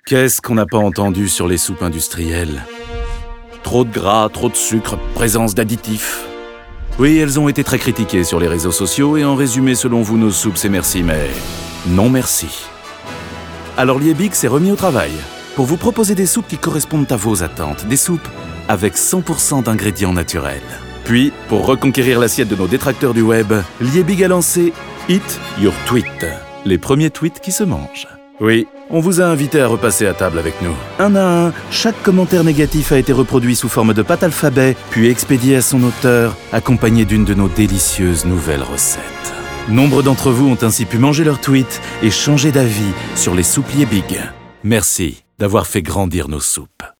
Qu'est-ce qu'on n'a pas entendu sur les soupes industrielles? Trop de gras, trop de sucre, présence d'additifs. Oui, elles ont été très critiquées sur les réseaux sociaux et en résumé, selon vous, nos soupes, c'est merci, mais non merci. Alors Liebig s'est remis au travail pour vous proposer des soupes qui correspondent à vos attentes, des soupes avec 100% d'ingrédients naturels. Puis, pour reconquérir l'assiette de nos détracteurs du web, Liebig a lancé Eat Your Tweet, les premiers tweets qui se mangent. Oui, on vous a invité à repasser à table avec nous. Un à un, chaque commentaire négatif a été reproduit sous forme de pâte alphabet, puis expédié à son auteur, accompagné d'une de nos délicieuses nouvelles recettes. Nombre d'entre vous ont ainsi pu manger leur tweet et changer d'avis sur les soupes Liebig. Merci d'avoir fait grandir nos soupes.